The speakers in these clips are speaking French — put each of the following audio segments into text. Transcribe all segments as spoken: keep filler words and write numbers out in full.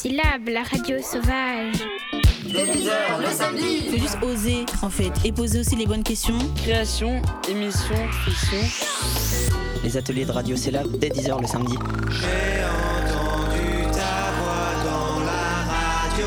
Syllabe, la radio sauvage. Dès dix heures le samedi. Faut juste oser en fait et poser aussi les bonnes questions. Création, émission, fiction. Les ateliers de radio Syllabe dès dix heures le samedi. J'ai entendu ta voix dans la radio.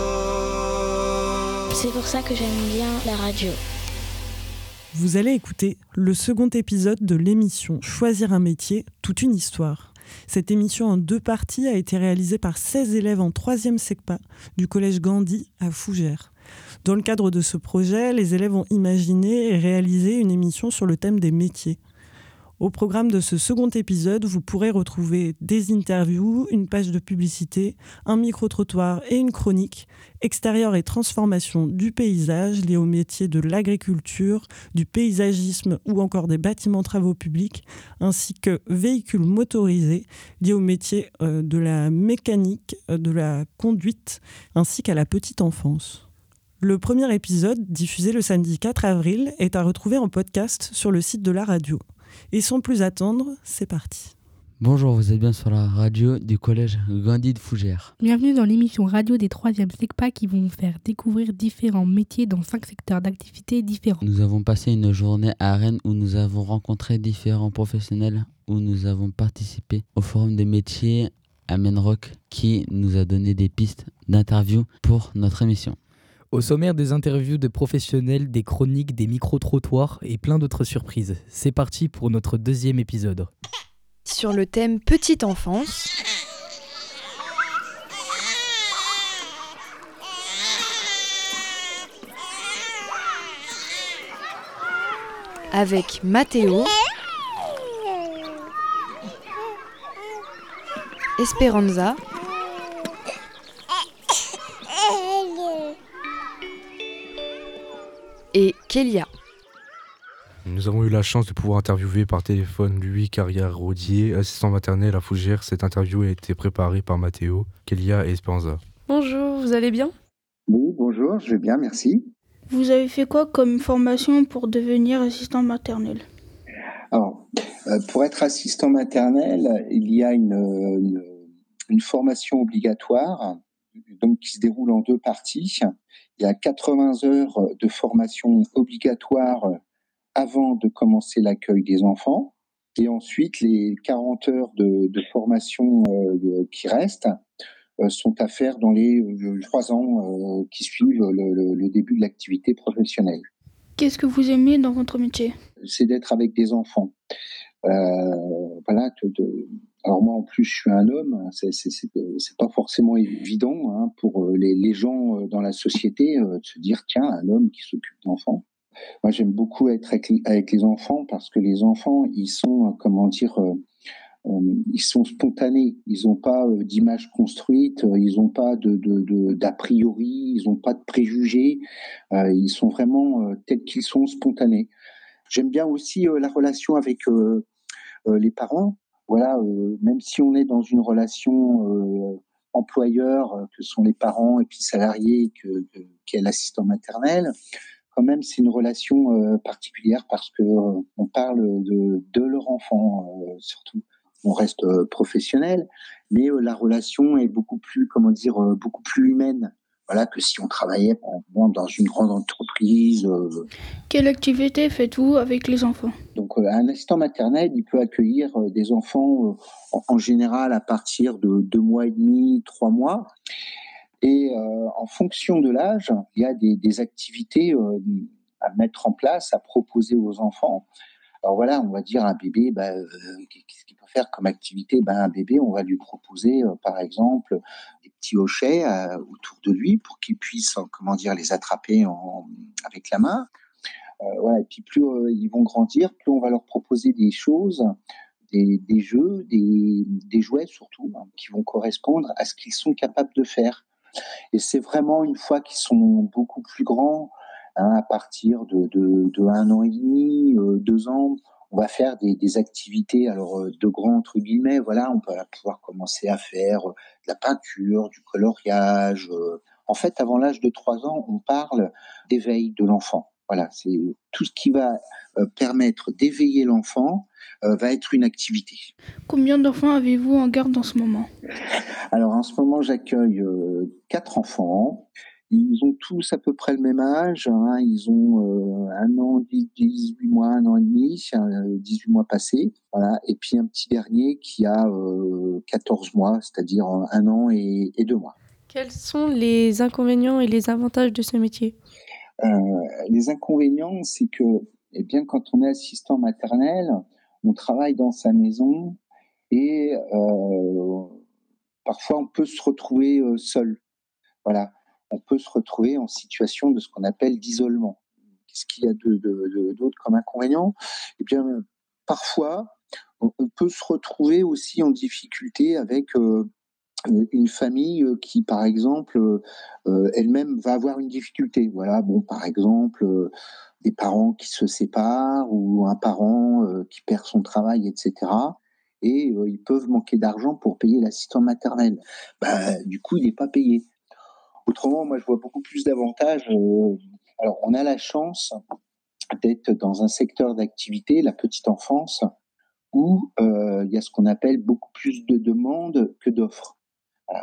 C'est pour ça que j'aime bien la radio. Vous allez écouter le second épisode de l'émission Choisir un métier, toute une histoire. Cette émission en deux parties a été réalisée par seize élèves en troisième SECPA du collège Gandhi à Fougères. Dans le cadre de ce projet, les élèves ont imaginé et réalisé une émission sur le thème des métiers. Au programme de ce second épisode, vous pourrez retrouver des interviews, une page de publicité, un micro-trottoir et une chronique, extérieur et transformation du paysage lié aux métiers de l'agriculture, du paysagisme ou encore des bâtiments travaux publics, ainsi que véhicules motorisés liés aux métiers euh, de la mécanique, euh, de la conduite, ainsi qu'à la petite enfance. Le premier épisode, diffusé le samedi quatre avril, est à retrouver en podcast sur le site de la radio. Et sans plus attendre, c'est parti. Bonjour, vous êtes bien sur la radio du collège Gandhi de Fougères. Bienvenue dans l'émission radio des troisième SECPA qui vont vous faire découvrir différents métiers dans cinq secteurs d'activité différents. Nous avons passé une journée à Rennes où nous avons rencontré différents professionnels, où nous avons participé au forum des métiers à Menrock qui nous a donné des pistes d'interview pour notre émission. Au sommaire, des interviews de professionnels, des chroniques, des micro-trottoirs et plein d'autres surprises. C'est parti pour notre deuxième épisode. Sur le thème petite enfance, avec Mathéo, Esperanza et Kélia. Nous avons eu la chance de pouvoir interviewer par téléphone Louis Carrière-Rodier, assistant maternel à Fougères. Cette interview a été préparée par Mathéo, Kélia et Esperanza. Bonjour, vous allez bien ? Oui, bonjour, je vais bien, merci. Vous avez fait quoi comme formation pour devenir assistant maternel ? Alors, euh, pour être assistant maternel, il y a une, une, une formation obligatoire donc, qui se déroule en deux parties. Il y a quatre-vingts heures de formation obligatoire avant de commencer l'accueil des enfants. Et ensuite, les quarante heures de, de formation euh, qui restent euh, sont à faire dans les euh, trois ans euh, qui suivent le, le, le début de l'activité professionnelle. Qu'est-ce que vous aimez dans votre métier ? C'est d'être avec des enfants. Euh, voilà, de, de... Alors moi en plus je suis un homme, c'est, c'est, c'est, c'est pas forcément évident hein, pour les, les gens dans la société euh, de se dire tiens un homme qui s'occupe d'enfants. Moi j'aime beaucoup être avec, avec les enfants parce que les enfants ils sont comment dire euh, euh, ils sont spontanés, ils n'ont pas euh, d'image construite, euh, ils n'ont pas de, de, de d'a priori, ils n'ont pas de préjugés, euh, ils sont vraiment euh, tels qu'ils sont spontanés. J'aime bien aussi euh, la relation avec euh, euh, les parents. Voilà, euh, même si on est dans une relation euh, employeur, euh, que sont les parents et puis salariés, que, que, qu'est l'assistant maternel, quand même c'est une relation euh, particulière parce que euh, on parle de, de leur enfant euh, surtout. On reste euh, professionnel, mais euh, la relation est beaucoup plus, comment dire, euh, beaucoup plus humaine. Voilà, que si on travaillait par exemple, dans une grande entreprise. Euh... Quelle activité faites-vous avec les enfants ? Donc, euh, un assistant maternel, il peut accueillir euh, des enfants euh, en, en général à partir de deux mois et demi, trois mois. Et euh, en fonction de l'âge, il y a des, des activités euh, à mettre en place, à proposer aux enfants. Alors voilà, on va dire un bébé, bah, euh, qu'est-ce qu'il peut faire comme activité ? Ben, un bébé, on va lui proposer, euh, par exemple, des petits hochets euh, autour de lui pour qu'il puisse, euh, comment dire, les attraper en, avec la main. Euh, voilà, et puis plus euh, ils vont grandir, plus on va leur proposer des choses, des, des jeux, des, des jouets surtout, hein, qui vont correspondre à ce qu'ils sont capables de faire. Et c'est vraiment une fois qu'ils sont beaucoup plus grands, hein, à partir de, de, de un an et demi, euh, deux ans, on va faire des, des activités alors euh, de grands entre guillemets. Voilà, on va pouvoir commencer à faire euh, de la peinture, du coloriage. Euh. En fait, avant l'âge de trois ans, on parle d'éveil de l'enfant. Voilà, c'est tout ce qui va euh, permettre d'éveiller l'enfant euh, va être une activité. Combien d'enfants avez-vous en garde en ce moment? Alors en ce moment, j'accueille euh, quatre enfants. Ils ont tous à peu près le même âge. Hein. Ils ont euh, un an, dix-huit mois, un an et demi, dix-huit mois passés. Voilà. Et puis un petit dernier qui a euh, quatorze mois, c'est-à-dire un an et, et deux mois. Quels sont les inconvénients et les avantages de ce métier? Euh, les inconvénients, c'est que, eh bien, quand on est assistant maternel, on travaille dans sa maison et euh, parfois on peut se retrouver euh, seul. Voilà, on peut se retrouver en situation de ce qu'on appelle d'isolement. Qu'est-ce qu'il y a de, de, de, d'autre comme inconvénient? Eh bien, parfois, on, on peut se retrouver aussi en difficulté avec euh, une famille qui, par exemple, euh, elle-même va avoir une difficulté. Voilà, bon, par exemple, euh, des parents qui se séparent ou un parent euh, qui perd son travail, et cetera. Et euh, ils peuvent manquer d'argent pour payer l'assistant maternel. Bah, du coup, il n'est pas payé. Autrement, moi, je vois beaucoup plus d'avantages. Euh, alors, on a la chance d'être dans un secteur d'activité, la petite enfance, où euh, il y a ce qu'on appelle beaucoup plus de demandes que d'offres. Voilà.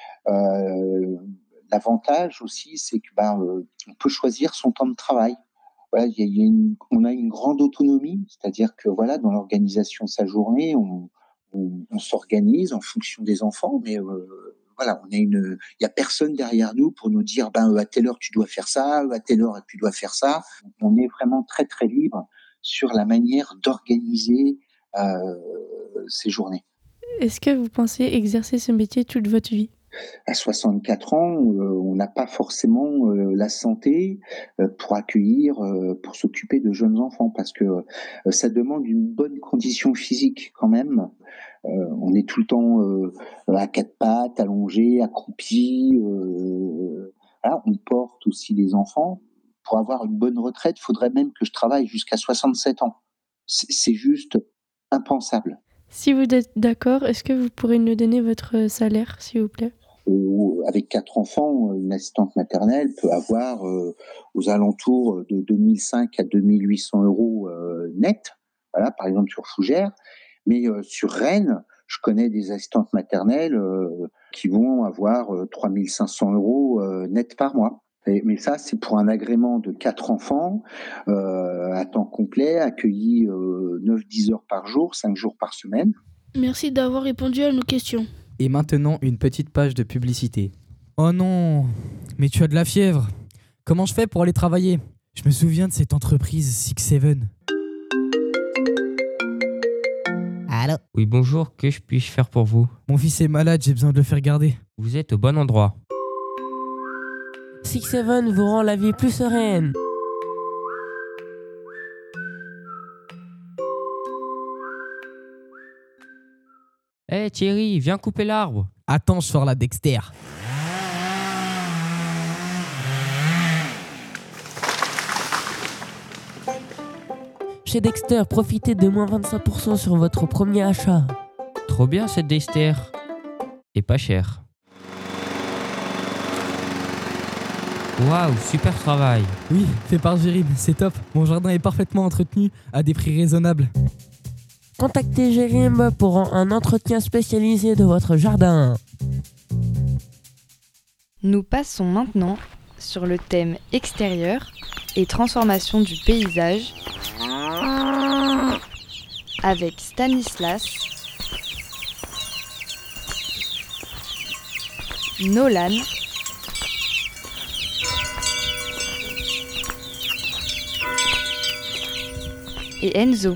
Euh, l'avantage aussi, c'est que ben, euh, on peut choisir son temps de travail. Voilà, y a, y a une, on a une grande autonomie, c'est-à-dire que voilà, dans l'organisation de sa journée, on, on, on s'organise en fonction des enfants, mais euh, voilà, on a une, il y a personne derrière nous pour nous dire ben à telle heure tu dois faire ça, à telle heure tu dois faire ça. On est vraiment très très libre sur la manière d'organiser euh, ces journées. Est-ce que vous pensez exercer ce métier toute votre vie? À soixante-quatre ans, euh, on n'a pas forcément euh, la santé euh, pour accueillir, euh, pour s'occuper de jeunes enfants, parce que euh, ça demande une bonne condition physique quand même. Euh, on est tout le temps euh, à quatre pattes, allongé, accroupi. Euh, voilà, on porte aussi les enfants. Pour avoir une bonne retraite, il faudrait même que je travaille jusqu'à soixante-sept ans. C'est, c'est juste impensable. Si vous êtes d'accord, est-ce que vous pourrez nous donner votre salaire, s'il vous plaît? Euh, avec quatre enfants, une assistante maternelle peut avoir euh, aux alentours de deux mille cinq à deux mille huit cents euros euh, net, voilà, par exemple sur Fougères. Mais euh, sur Rennes, je connais des assistantes maternelles euh, qui vont avoir euh, trois mille cinq cents euros euh, net par mois. Et, mais ça, c'est pour un agrément de quatre enfants euh, à temps complet, accueillis euh, neuf à dix heures par jour, cinq jours par semaine. Merci d'avoir répondu à nos questions. Et maintenant, une petite page de publicité. Oh non, mais tu as de la fièvre. Comment je fais pour aller travailler? Je me souviens de cette entreprise Six Seven. Allô? Oui, bonjour, que puis-je faire pour vous? Mon fils est malade, j'ai besoin de le faire garder. Vous êtes au bon endroit. Six Seven vous rend la vie plus sereine. Hé hey, Thierry, viens couper l'arbre. Attends, je sors la Dexter. Chez Dexter, profitez de moins vingt-cinq pour cent sur votre premier achat. Trop bien cette Dexter. Et pas cher. Waouh, super travail. Oui, fait par Jérim, c'est top. Mon jardin est parfaitement entretenu à des prix raisonnables. Contactez Jérim pour un entretien spécialisé de votre jardin. Nous passons maintenant sur le thème extérieur et transformation du paysage avec Stanislas, Nolan et Enzo.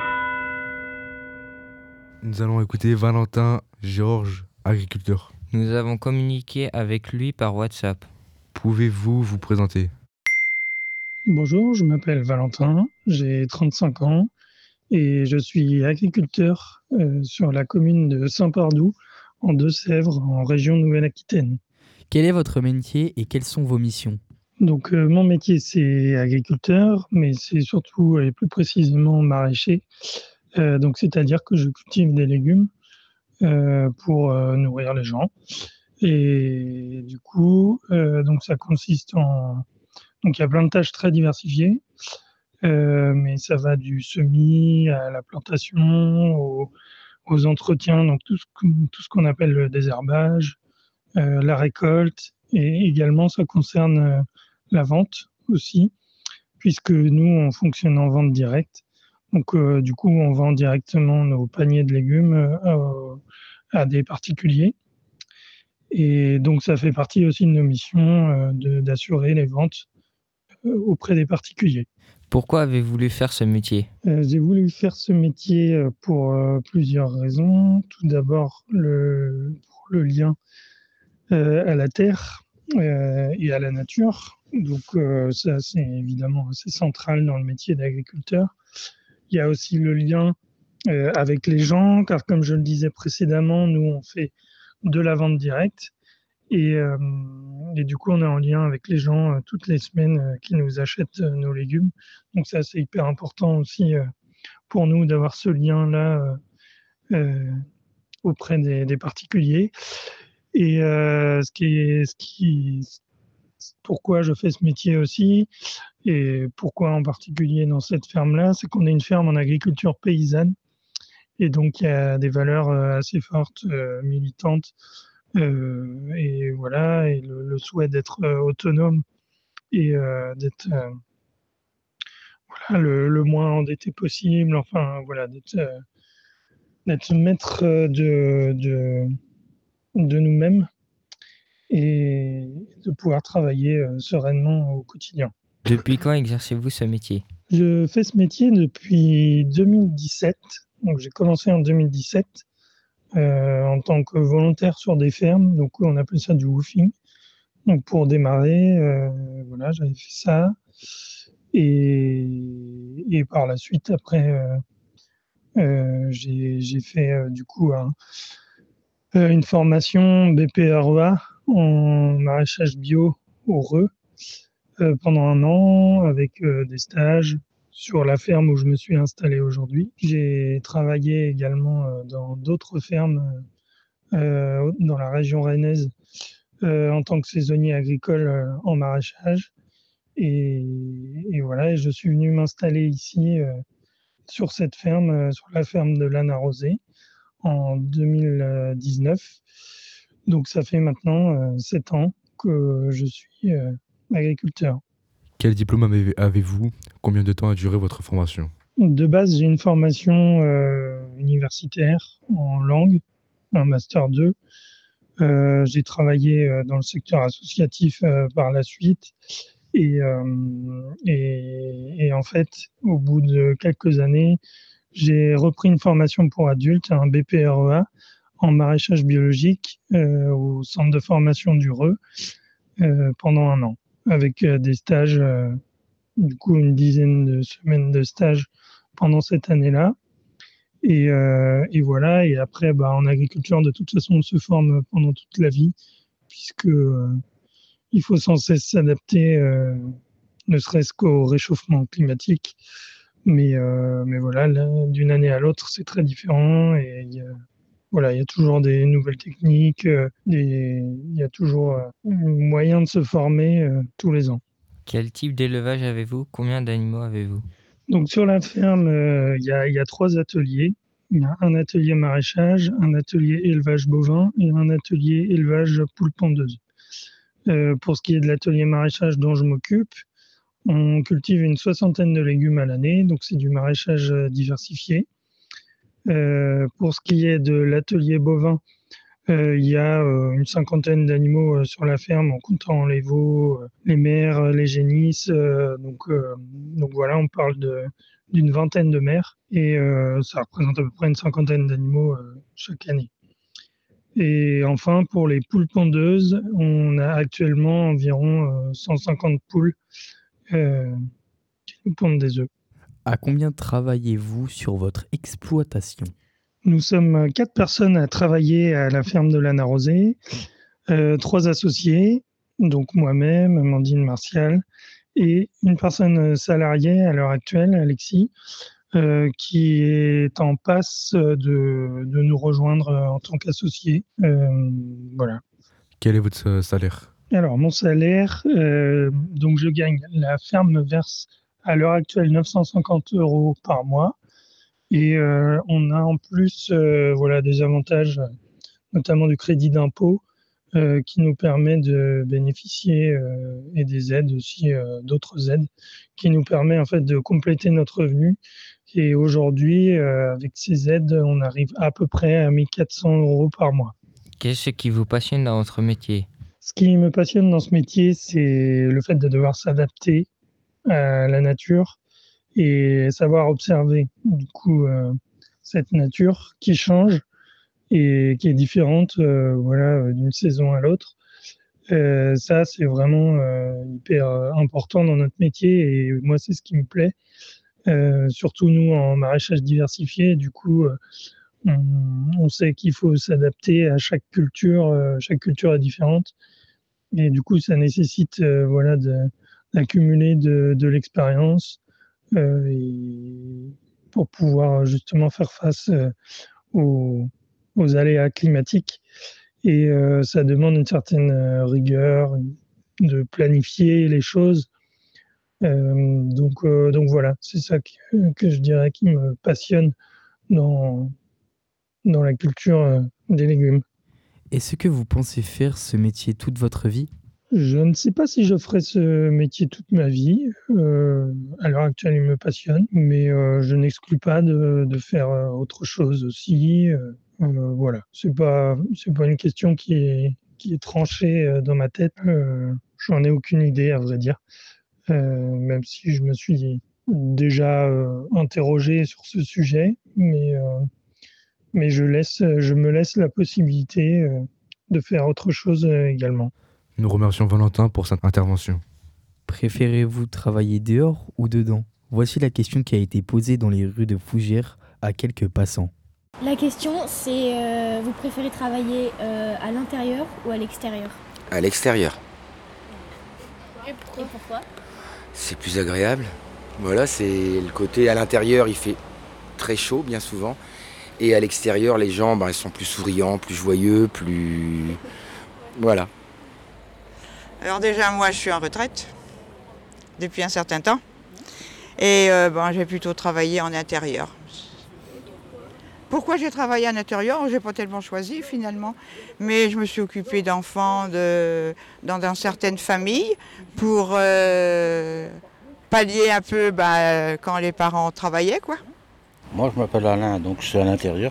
Nous allons écouter Valentin Georges, agriculteur. Nous avons communiqué avec lui par WhatsApp. Pouvez-vous vous présenter? Bonjour, je m'appelle Valentin, j'ai trente-cinq ans et je suis agriculteur euh, sur la commune de Saint-Pardoux, en Deux-Sèvres, en région Nouvelle-Aquitaine. Quel est votre métier et quelles sont vos missions? Donc euh, mon métier c'est agriculteur, mais c'est surtout et plus précisément maraîcher. Euh, donc c'est-à-dire que je cultive des légumes euh, pour euh, nourrir les gens. Et du coup, euh, donc ça consiste en Donc il y a plein de tâches très diversifiées, euh, mais ça va du semis à la plantation, au, aux entretiens, donc tout ce, tout ce qu'on appelle le désherbage, euh, la récolte, et également ça concerne euh, la vente aussi, puisque nous on fonctionne en vente directe. Donc euh, du coup on vend directement nos paniers de légumes euh, à des particuliers. Et donc ça fait partie aussi de nos missions euh, de, d'assurer les ventes euh, auprès des particuliers. Pourquoi avez-vous voulu faire ce métier ? Euh, j'ai voulu faire ce métier euh, pour euh, plusieurs raisons. Tout d'abord, le, pour le lien euh, à la terre euh, et à la nature. Donc euh, ça, c'est évidemment assez central dans le métier d'agriculteur. Il y a aussi le lien euh, avec les gens, car comme je le disais précédemment, nous, on fait de la vente directe. Et, euh, et du coup, on est en lien avec les gens euh, toutes les semaines euh, qui nous achètent euh, nos légumes. Donc ça, c'est hyper important aussi euh, pour nous d'avoir ce lien-là euh, euh, auprès des, des particuliers. Et euh, ce qui est, ce qui, pourquoi je fais ce métier aussi, et pourquoi en particulier dans cette ferme-là, c'est qu'on est une ferme en agriculture paysanne. Et donc, il y a des valeurs euh, assez fortes, euh, militantes. Euh, et voilà, et le, le souhait d'être euh, autonome et euh, d'être euh, voilà, le, le moins endetté possible, enfin voilà, d'être, euh, d'être maître de, de, de nous-mêmes et de pouvoir travailler euh, sereinement au quotidien. Depuis quand exercez-vous ce métier ? Je fais ce métier depuis deux mille dix-sept, donc j'ai commencé en deux mille dix-sept. Euh, en tant que volontaire sur des fermes, donc on appelle ça du woofing. Donc pour démarrer, euh, voilà, j'avais fait ça. Et, et par la suite, après, euh, euh, j'ai, j'ai fait euh, du coup un, euh, une formation B P R E A en maraîchage bio au Reux euh, pendant un an avec euh, des stages sur la ferme où je me suis installé aujourd'hui. J'ai travaillé également euh, dans d'autres fermes euh, dans la région rennaise euh, en tant que saisonnier agricole euh, en maraîchage. Et, et voilà, et je suis venu m'installer ici euh, sur cette ferme, euh, sur la ferme de Lannes-Arrosée en deux mille dix-neuf. Donc ça fait maintenant euh, sept ans que je suis euh, agriculteur. Quel diplôme avez- avez-vous ? Combien de temps a duré votre formation ? De base, j'ai une formation euh, universitaire en langue, un master deux. Euh, j'ai travaillé euh, dans le secteur associatif euh, par la suite. Et, euh, et, et en fait, au bout de quelques années, j'ai repris une formation pour adultes, un B P R E A, en maraîchage biologique euh, au centre de formation du Reux euh, pendant un an, avec euh, des stages, euh, du coup une dizaine de semaines de stages pendant cette année-là. Et, euh, et voilà, et après, bah, en agriculture, de toute façon, on se forme pendant toute la vie, puisque euh, il faut sans cesse s'adapter, euh, ne serait-ce qu'au réchauffement climatique. Mais, euh, mais voilà, là, d'une année à l'autre, c'est très différent. Et il y a, voilà, il y a toujours des nouvelles techniques, euh, des, il y a toujours euh, moyen de se former euh, tous les ans. Quel type d'élevage avez-vous ? Combien d'animaux avez-vous ? Donc sur la ferme, euh, il y a, il y a trois ateliers. Il y a un atelier maraîchage, un atelier élevage bovin et un atelier élevage poules pondeuses. Euh, pour ce qui est de l'atelier maraîchage dont je m'occupe, on cultive une soixantaine de légumes à l'année, donc c'est du maraîchage diversifié. Euh, pour ce qui est de l'atelier bovin, euh, il y a euh, une cinquantaine d'animaux euh, sur la ferme en comptant les veaux, euh, les mères, les génisses. Euh, donc, euh, donc voilà, on parle de, d'une vingtaine de mères et euh, ça représente à peu près une cinquantaine d'animaux euh, chaque année. Et enfin, pour les poules pondeuses, on a actuellement environ euh, cent cinquante poules euh, qui nous pondent des œufs. À combien travaillez-vous sur votre exploitation ? Nous sommes quatre personnes à travailler à la ferme de Lannes-Arrosée, euh, trois associés, donc moi-même, Amandine Martial, et une personne salariée à l'heure actuelle, Alexis, euh, qui est en passe de, de nous rejoindre en tant qu'associé. Euh, voilà. Quel est votre salaire ? Alors, mon salaire, euh, donc je gagne, la ferme me verse à l'heure actuelle neuf cent cinquante euros par mois. Et euh, on a en plus euh, voilà, des avantages, notamment du crédit d'impôt, euh, qui nous permet de bénéficier, euh, et des aides aussi, euh, d'autres aides, qui nous permet en fait de compléter notre revenu. Et aujourd'hui, euh, avec ces aides, on arrive à peu près à mille quatre cents euros par mois. Qu'est-ce qui vous passionne dans votre métier ? Ce qui me passionne dans ce métier, c'est le fait de devoir s'adapter à la nature et savoir observer du coup euh, cette nature qui change et qui est différente euh, voilà, d'une saison à l'autre. Euh, ça, c'est vraiment euh, hyper important dans notre métier et moi, c'est ce qui me plaît. Euh, surtout nous en maraîchage diversifié, du coup, euh, on, on sait qu'il faut s'adapter à chaque culture. Euh, chaque culture est différente et du coup, ça nécessite euh, voilà, de, d'accumuler de, de l'expérience euh, et pour pouvoir justement faire face euh, aux, aux aléas climatiques. Et euh, ça demande une certaine euh, rigueur, de planifier les choses. Euh, donc, euh, donc voilà, c'est ça que, que je dirais qui me passionne dans, dans la culture euh, des légumes. Est-ce que vous pensez faire ce métier toute votre vie ? Je ne sais pas si je ferai ce métier toute ma vie. Euh, à l'heure actuelle, il me passionne, mais euh, je n'exclus pas de, de faire autre chose aussi. Euh, euh, voilà, c'est pas c'est pas une question qui est qui est tranchée dans ma tête. Euh, j'en ai aucune idée, à vrai dire. Euh, même si je me suis déjà euh, interrogé sur ce sujet, mais euh, mais je laisse je me laisse la possibilité euh, de faire autre chose euh, également. Nous remercions Valentin pour cette intervention. Préférez-vous travailler dehors ou dedans ? Voici la question qui a été posée dans les rues de Fougères à quelques passants. La question, c'est euh, vous préférez travailler euh, à l'intérieur ou à l'extérieur ? À l'extérieur. Et pourquoi, Et pourquoi C'est plus agréable. Voilà, c'est le côté à l'intérieur, il fait très chaud bien souvent. Et à l'extérieur, les gens, ben, ils sont plus souriants, plus joyeux, plus... Voilà. Alors déjà, moi, je suis en retraite depuis un certain temps. Et euh, bon, j'ai plutôt travaillé en intérieur. Pourquoi j'ai travaillé en intérieur ? Je n'ai pas tellement choisi finalement. Mais je me suis occupée d'enfants de, dans, dans certaines familles pour euh, pallier un peu bah, quand les parents travaillaient, quoi. Moi, je m'appelle Alain, donc je suis à l'intérieur.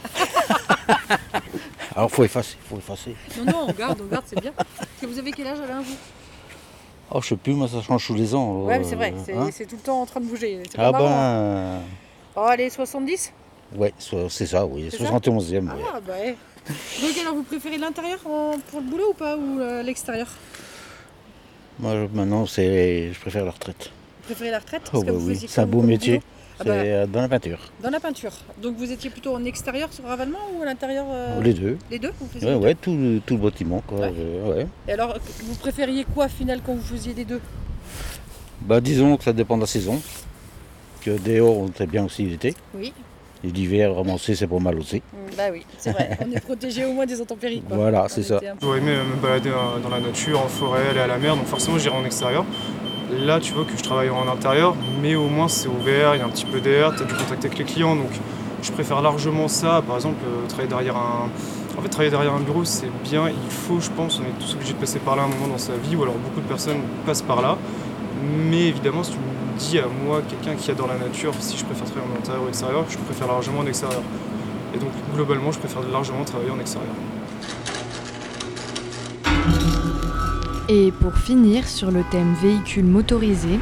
Alors, il faut effacer, faut effacer. Non, non, on garde, on garde, c'est bien. Que vous avez quel âge, Alain, vous ? Oh, je sais plus, moi, ça change tous les ans. Ouais, mais c'est vrai, c'est, hein c'est tout le temps en train de bouger. C'est ah pas ben... marrant, hein. Oh, allez, soixante-dix ? Ouais, c'est ça, oui, c'est soixante et onzième. Ah, ouais. bah ouais. Donc, alors, vous préférez l'intérieur pour le boulot ou pas, ou euh, l'extérieur ? Moi, maintenant, c'est... je préfère la retraite. Vous préférez la retraite ? Parce Oh, que bah vous oui, faisiez c'est un beau métier. Ah C'est bah, dans la peinture. Dans la peinture. Donc vous étiez plutôt en extérieur sur Ravalement ou à l'intérieur euh... Les deux. Les deux vous faisiez Ouais, les deux ouais, tout, le, tout le bâtiment. Quoi. Ouais. Euh, ouais. Et alors, vous préfériez quoi, final, quand vous faisiez les deux ? Bah, disons que ça dépend de la saison. Que dehors, on sait bien aussi l'été. Oui. Et l'hiver, ramasser, c'est pas mal aussi. Mmh, bah oui, c'est vrai. On est protégé au moins des intempéries. Quoi. Voilà, on c'est ça. J'aurais aimé me balader dans la nature, en forêt, aller à la mer, donc forcément j'irai en extérieur. Là, tu vois que je travaille en intérieur, mais au moins c'est ouvert, il y a un petit peu d'air, tu as du contact avec les clients, donc je préfère largement ça. Par exemple, euh, travailler derrière un... En fait, travailler derrière un bureau, c'est bien, il faut, je pense, on est tous obligés de passer par là à un moment dans sa vie, ou alors beaucoup de personnes passent par là. Mais évidemment, si tu me dis à moi, quelqu'un qui adore la nature, si je préfère travailler en intérieur ou extérieur, je préfère largement en extérieur. Et donc, globalement, je préfère largement travailler en extérieur. Et pour finir sur le thème véhicules motorisés,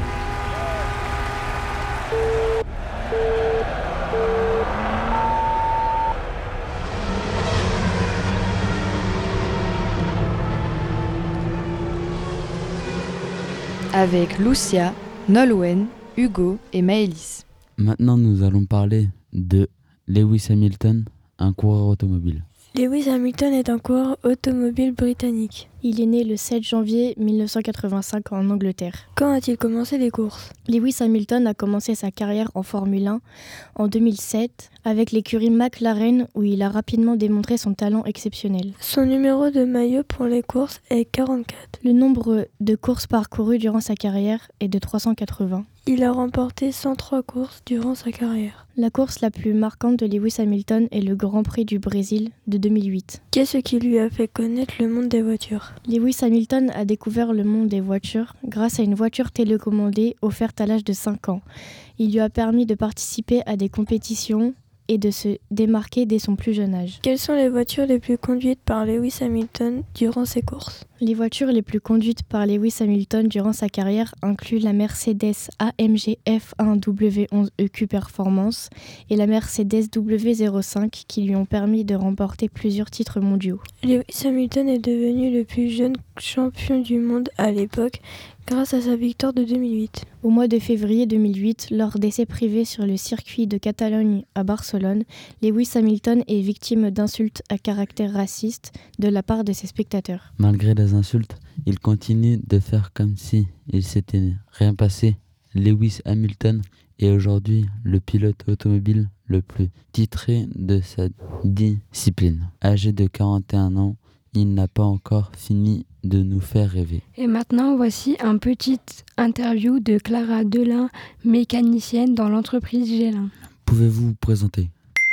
avec Lucia, Nolwenn, Hugo et Maëlys. Maintenant, nous allons parler de Lewis Hamilton, un coureur automobile. Lewis Hamilton est un coureur automobile britannique. Il est né le sept janvier mille neuf cent quatre-vingt-cinq en Angleterre. Quand a-t-il commencé les courses ? Lewis Hamilton a commencé sa carrière en Formule un en deux mille sept avec l'écurie McLaren où il a rapidement démontré son talent exceptionnel. Son numéro de maillot pour les courses est quarante-quatre. Le nombre de courses parcourues durant sa carrière est de trois cent quatre-vingts. Il a remporté cent trois courses durant sa carrière. La course la plus marquante de Lewis Hamilton est le Grand Prix du Brésil de deux mille huit. Qu'est-ce qui lui a fait connaître le monde des voitures ? Lewis Hamilton a découvert le monde des voitures grâce à une voiture télécommandée offerte à l'âge de cinq ans. Il lui a permis de participer à des compétitions et de se démarquer dès son plus jeune âge. Quelles sont les voitures les plus conduites par Lewis Hamilton durant ses courses ? Les voitures les plus conduites par Lewis Hamilton durant sa carrière incluent la Mercedes A M G F un W onze E Q Performance et la Mercedes W zéro cinq qui lui ont permis de remporter plusieurs titres mondiaux. Lewis Hamilton est devenu le plus jeune champion du monde à l'époque grâce à sa victoire de deux mille huit. Au mois de février deux mille huit, lors d'essais privés sur le circuit de Catalogne à Barcelone, Lewis Hamilton est victime d'insultes à caractère raciste de la part de ses spectateurs. Malgré les insultes, il continue de faire comme si il s'était rien passé. Lewis Hamilton est aujourd'hui le pilote automobile le plus titré de sa discipline. Âgé de quarante et un ans, il n'a pas encore fini de nous faire rêver. Et maintenant, voici un petit interview de Clara Delin, mécanicienne dans l'entreprise Gélin. Pouvez-vous vous présenter ?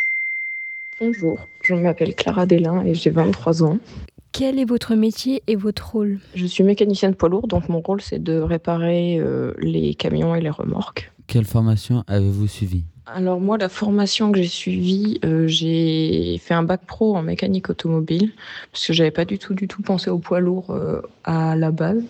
Bonjour, je m'appelle Clara Delin et j'ai vingt-trois ans. Quel est votre métier et votre rôle ? Je suis mécanicienne poids lourd, donc mon rôle c'est de réparer euh, les camions et les remorques. Quelle formation avez-vous suivie ? Alors moi, la formation que j'ai suivie, euh, j'ai fait un bac pro en mécanique automobile, parce que j'avais pas du tout, du tout pensé au poids lourd euh, à la base.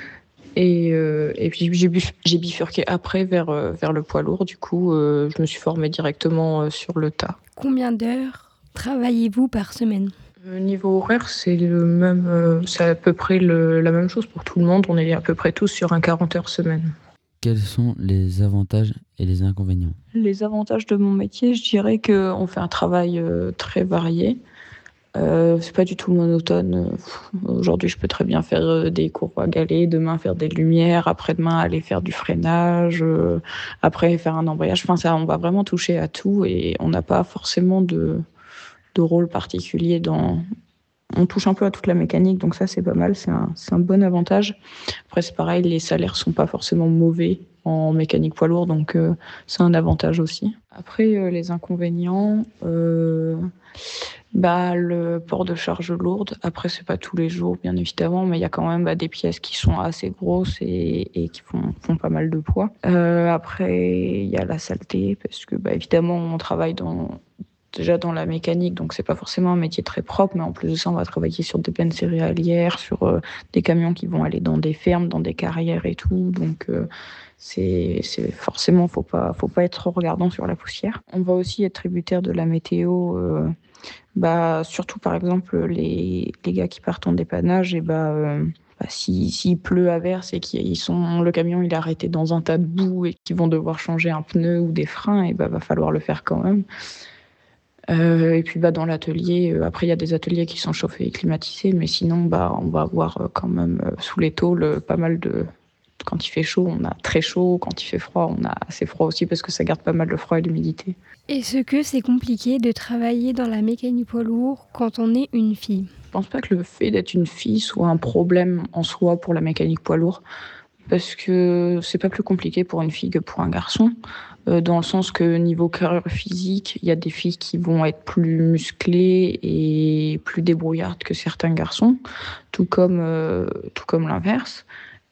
Et, euh, et puis j'ai, bif- j'ai bifurqué après vers, euh, vers le poids lourd. Du coup, euh, je me suis formée directement euh, sur le tas. Combien d'heures travaillez-vous par semaine ? Euh, niveau horaire, c'est le même, euh, c'est à peu près le, la même chose pour tout le monde. On est à peu près tous sur un quarante heures semaine. Quels sont les avantages et les inconvénients ? Les avantages de mon métier, je dirais qu'on fait un travail euh, très varié. Euh, c'est pas du tout monotone. Aujourd'hui, je peux très bien faire euh, des courroies galets, demain faire des lumières, après-demain aller faire du freinage, euh, après faire un embrayage. Enfin, ça, on va vraiment toucher à tout et on n'a pas forcément de, de rôle particulier dans... On touche un peu à toute la mécanique, donc ça, c'est pas mal, c'est un, c'est un bon avantage. Après, c'est pareil, les salaires sont pas forcément mauvais en mécanique poids lourd, donc euh, c'est un avantage aussi. Après, euh, les inconvénients, euh, bah, le port de charge lourde. Après, c'est pas tous les jours, bien évidemment, mais il y a quand même bah, des pièces qui sont assez grosses et, et qui font, font pas mal de poids. Euh, après, il y a la saleté, parce que bah, évidemment, on travaille dans... déjà dans la mécanique, donc c'est pas forcément un métier très propre, mais en plus de ça, on va travailler sur des bennes céréalières, sur euh, des camions qui vont aller dans des fermes, dans des carrières et tout, donc euh, c'est, c'est forcément, faut pas, faut pas être trop regardant sur la poussière. On va aussi être tributaire de la météo, euh, bah, surtout par exemple les, les gars qui partent en dépannage, et bah, euh, bah si, s'il pleut à verse et qu'ils sont, le camion il est arrêté dans un tas de boue et qu'ils vont devoir changer un pneu ou des freins, et bah, va falloir le faire quand même. Euh, et puis bah, dans l'atelier, euh, après il y a des ateliers qui sont chauffés et climatisés, mais sinon bah, on va avoir euh, quand même euh, sous les tôles euh, pas mal de... Quand il fait chaud, on a très chaud, quand il fait froid, on a assez froid aussi parce que ça garde pas mal le froid et l'humidité. Est-ce que c'est compliqué de travailler dans la mécanique poids lourd quand on est une fille ? Je pense pas que le fait d'être une fille soit un problème en soi pour la mécanique poids lourd, parce que c'est pas plus compliqué pour une fille que pour un garçon. Euh, dans le sens que niveau carrure physique, il y a des filles qui vont être plus musclées et plus débrouillardes que certains garçons, tout comme, euh, tout comme l'inverse.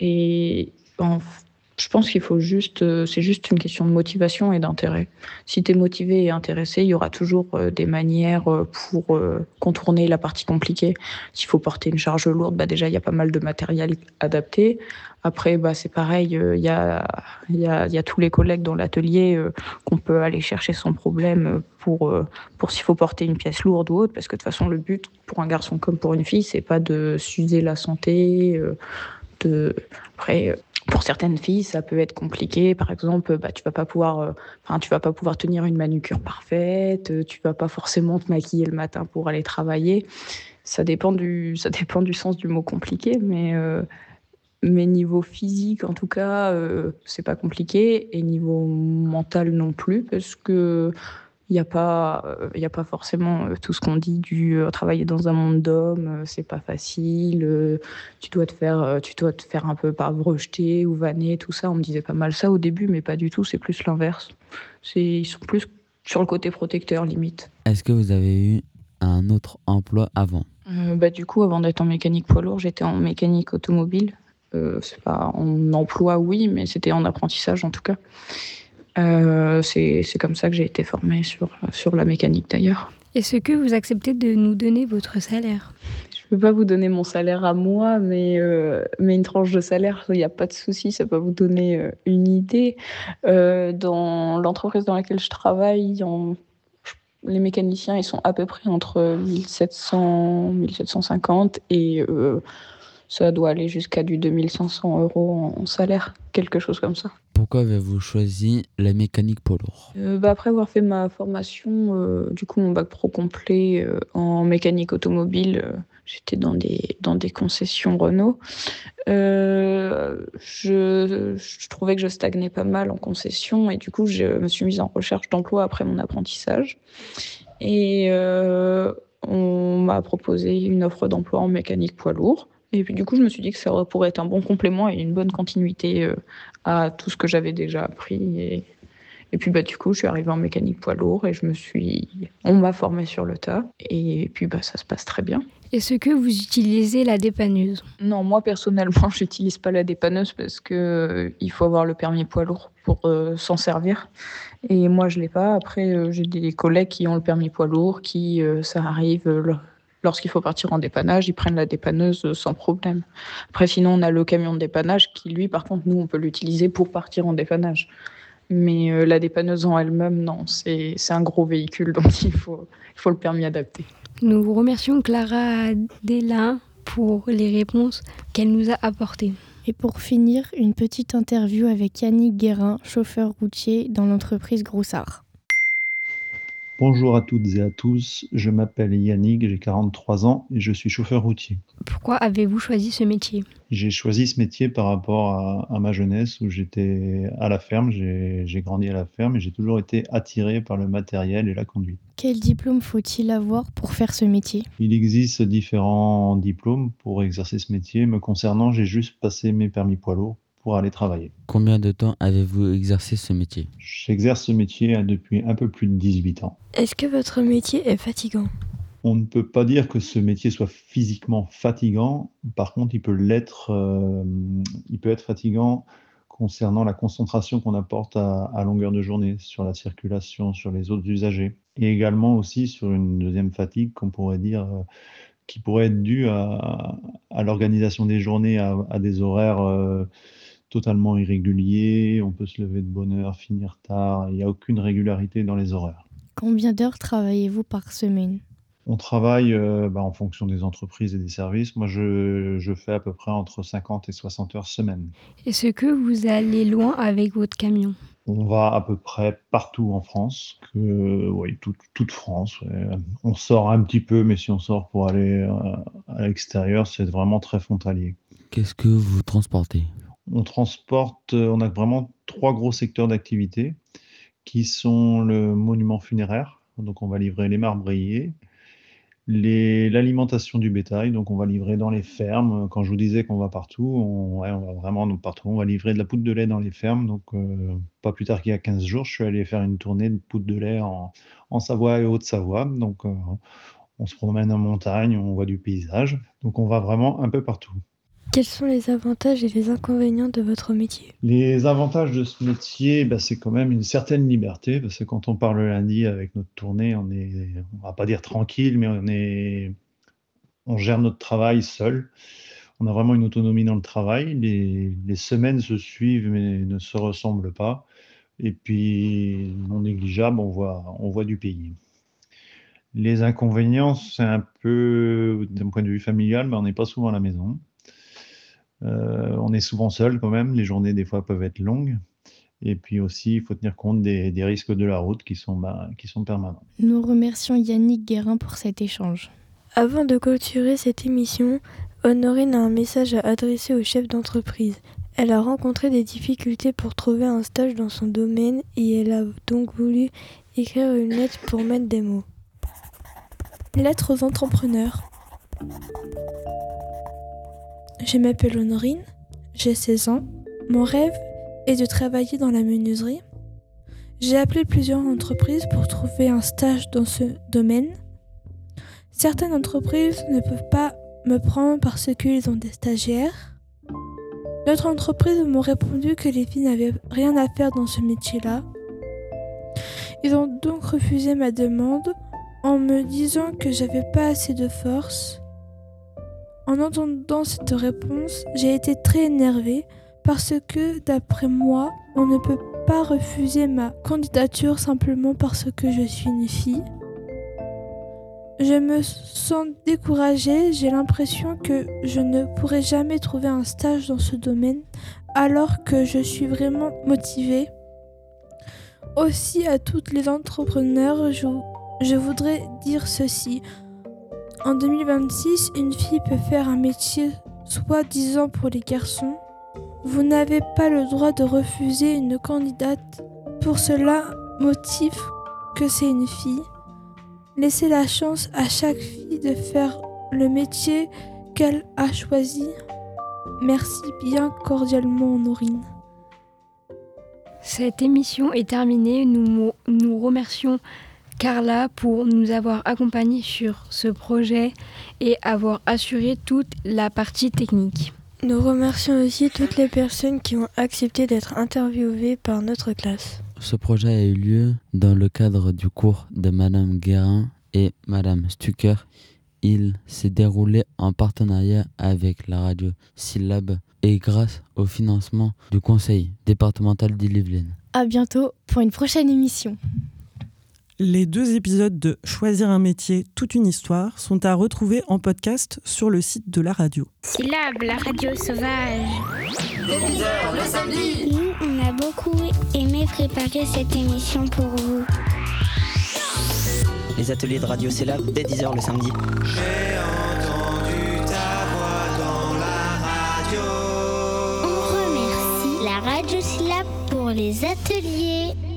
Et en, je pense qu'il faut juste, euh, c'est juste une question de motivation et d'intérêt. Si tu es motivé et intéressé, il y aura toujours euh, des manières euh, pour euh, contourner la partie compliquée. S'il faut porter une charge lourde, bah déjà il y a pas mal de matériel adapté. Après, bah, c'est pareil, il euh, y, a, y, a, y a tous les collègues dans l'atelier euh, qu'on peut aller chercher sans problème pour, euh, pour s'il faut porter une pièce lourde ou autre, parce que de toute façon, le but pour un garçon comme pour une fille, c'est pas de s'user la santé. Euh, de... Après, euh, pour certaines filles, ça peut être compliqué. Par exemple, bah, tu vas pas pouvoir, euh, enfin, tu vas pas pouvoir tenir une manucure parfaite, euh, tu vas pas forcément te maquiller le matin pour aller travailler. ça dépend du, ça dépend du sens du mot compliqué, mais, euh, mais niveau physique, en tout cas, euh, c'est pas compliqué, et niveau mental non plus, parce que il n'y a pas, euh, il y a pas forcément euh, tout ce qu'on dit du euh, travailler dans un monde d'hommes, euh, c'est pas facile, euh, tu dois te faire, euh, tu dois te faire un peu par rejeter ou vanner, tout ça. On me disait pas mal ça au début, mais pas du tout, c'est plus l'inverse. C'est, ils sont plus sur le côté protecteur, limite. Est-ce que vous avez eu un autre emploi avant ? Euh, bah, du coup, avant d'être en mécanique poids lourd, j'étais en mécanique automobile. Euh, c'est pas en emploi, oui, mais c'était en apprentissage en tout cas. Euh, c'est, c'est comme ça que j'ai été formée sur, sur la mécanique d'ailleurs. Est-ce que vous acceptez de nous donner votre salaire ? Je ne peux pas vous donner mon salaire à moi, mais, euh, mais une tranche de salaire, il n'y a pas de souci, ça peut vous donner euh, une idée. Euh, dans l'entreprise dans laquelle je travaille, en, les mécaniciens, ils sont à peu près entre mille sept cents, mille sept cent cinquante et euh, ça doit aller jusqu'à du deux mille cinq cents euros en salaire, quelque chose comme ça. Pourquoi avez-vous choisi la mécanique poids lourd ? euh, bah Après avoir fait ma formation, euh, du coup mon bac pro complet euh, en mécanique automobile, euh, j'étais dans des, dans des concessions Renault. Euh, je, je trouvais que je stagnais pas mal en concession et du coup je me suis mise en recherche d'emploi après mon apprentissage. Et euh, on m'a proposé une offre d'emploi en mécanique poids lourd. Et puis du coup, je me suis dit que ça pourrait être un bon complément et une bonne continuité euh, à tout ce que j'avais déjà appris. Et, et puis bah, du coup, je suis arrivée en mécanique poids lourd et je me suis... on m'a formée sur le tas. Et puis bah, ça se passe très bien. Est-ce que vous utilisez la dépanneuse ? Non, moi personnellement, je n'utilise pas la dépanneuse parce qu'il euh, faut avoir le permis poids lourd pour euh, s'en servir. Et moi, je ne l'ai pas. Après, euh, j'ai des collègues qui ont le permis poids lourd, qui, euh, ça arrive... Euh, Lorsqu'il faut partir en dépannage, ils prennent la dépanneuse sans problème. Après, sinon, on a le camion de dépannage qui, lui, par contre, nous, on peut l'utiliser pour partir en dépannage. Mais euh, la dépanneuse en elle-même, non, c'est, c'est un gros véhicule, donc il faut, il faut le permis adapté. Nous vous remercions Clara Della pour les réponses qu'elle nous a apportées. Et pour finir, une petite interview avec Yannick Guérin, chauffeur routier dans l'entreprise Groussard. Bonjour à toutes et à tous, je m'appelle Yannick, j'ai quarante-trois ans et je suis chauffeur routier. Pourquoi avez-vous choisi ce métier ? J'ai choisi ce métier par rapport à, à ma jeunesse où j'étais à la ferme, j'ai, j'ai grandi à la ferme et j'ai toujours été attiré par le matériel et la conduite. Quel diplôme faut-il avoir pour faire ce métier ? Il existe différents diplômes pour exercer ce métier. Me concernant, j'ai juste passé mes permis poids lourd pour aller travailler. Combien de temps avez-vous exercé ce métier ? J'exerce ce métier depuis un peu plus de dix-huit ans. Est-ce que votre métier est fatigant ? On ne peut pas dire que ce métier soit physiquement fatigant. Par contre, il peut l'être, euh, il peut être fatigant concernant la concentration qu'on apporte à, à longueur de journée sur la circulation, sur les autres usagers. Et également aussi sur une deuxième fatigue qu'on pourrait dire, euh, qui pourrait être due à, à l'organisation des journées à, à des horaires euh, totalement irréguliers. On peut se lever de bonne heure, finir tard. Il n'y a aucune régularité dans les horaires. Combien d'heures travaillez-vous par semaine ? On travaille euh, bah, en fonction des entreprises et des services. Moi, je, je fais à peu près entre cinquante et soixante heures semaine. Est-ce que vous allez loin avec votre camion ? On va à peu près partout en France, que, oui, tout, toute France. Ouais. On sort un petit peu, mais si on sort pour aller euh, à l'extérieur, c'est vraiment très frontalier. Qu'est-ce que vous transportez ? On transporte, on a vraiment trois gros secteurs d'activité qui sont le monument funéraire, donc on va livrer les marbriers, les, l'alimentation du bétail, donc on va livrer dans les fermes. Quand je vous disais qu'on va partout, on, ouais, on va vraiment partout. On va livrer de la poudre de lait dans les fermes, donc euh, pas plus tard qu'il y a quinze jours, je suis allé faire une tournée de poudre de lait en, en Savoie et Haute-Savoie, donc euh, on se promène en montagne, on voit du paysage, donc on va vraiment un peu partout. Quels sont les avantages et les inconvénients de votre métier ? Les avantages de ce métier, bah, c'est quand même une certaine liberté, parce que quand on part le lundi avec notre tournée, on est, on va pas dire tranquille, mais on est, on gère notre travail seul. On a vraiment une autonomie dans le travail. Les, les semaines se suivent mais ne se ressemblent pas. Et puis, non négligeable, on voit, on voit du pays. Les inconvénients, c'est un peu, d'un point de vue familial, mais on n'est pas souvent à la maison. Euh, on est souvent seul quand même, les journées des fois peuvent être longues. Et puis aussi, il faut tenir compte des, des risques de la route qui sont, bah, qui sont permanents. Nous remercions Yannick Guérin pour cet échange. Avant de clôturer cette émission, Honorine a un message à adresser aux chefs d'entreprise. Elle a rencontré des difficultés pour trouver un stage dans son domaine et elle a donc voulu écrire une lettre pour mettre des mots. Lettre aux entrepreneurs. Je m'appelle Honorine, j'ai seize ans. Mon rêve est de travailler dans la menuiserie. J'ai appelé plusieurs entreprises pour trouver un stage dans ce domaine. Certaines entreprises ne peuvent pas me prendre parce qu'ils ont des stagiaires. D'autres entreprises m'ont répondu que les filles n'avaient rien à faire dans ce métier-là. Ils ont donc refusé ma demande en me disant que j'avais pas assez de force. En entendant cette réponse, j'ai été très énervée parce que, d'après moi, on ne peut pas refuser ma candidature simplement parce que je suis une fille. Je me sens découragée, j'ai l'impression que je ne pourrai jamais trouver un stage dans ce domaine alors que je suis vraiment motivée. Aussi à toutes les entrepreneurs, je, je voudrais dire ceci. En deux mille vingt-six, une fille peut faire un métier soi-disant pour les garçons. Vous n'avez pas le droit de refuser une candidate pour cela motif que c'est une fille. Laissez la chance à chaque fille de faire le métier qu'elle a choisi. Merci bien cordialement, Honorine. Cette émission est terminée. Nous, nous remercions Carla pour nous avoir accompagnés sur ce projet et avoir assuré toute la partie technique. Nous remercions aussi toutes les personnes qui ont accepté d'être interviewées par notre classe. Ce projet a eu lieu dans le cadre du cours de Madame Guérin et Madame Stucker. Il s'est déroulé en partenariat avec la radio Syllab et grâce au financement du conseil départemental d'Ille-et-Vilaine. À bientôt pour une prochaine émission. Les deux épisodes de Choisir un métier, toute une histoire sont à retrouver en podcast sur le site de la radio. Syllab, la radio sauvage. dix heures le samedi. Nous, on a beaucoup aimé préparer cette émission pour vous. Les ateliers de radio Syllab dès dix heures le samedi. J'ai entendu ta voix dans la radio. On remercie la radio Syllab pour les ateliers.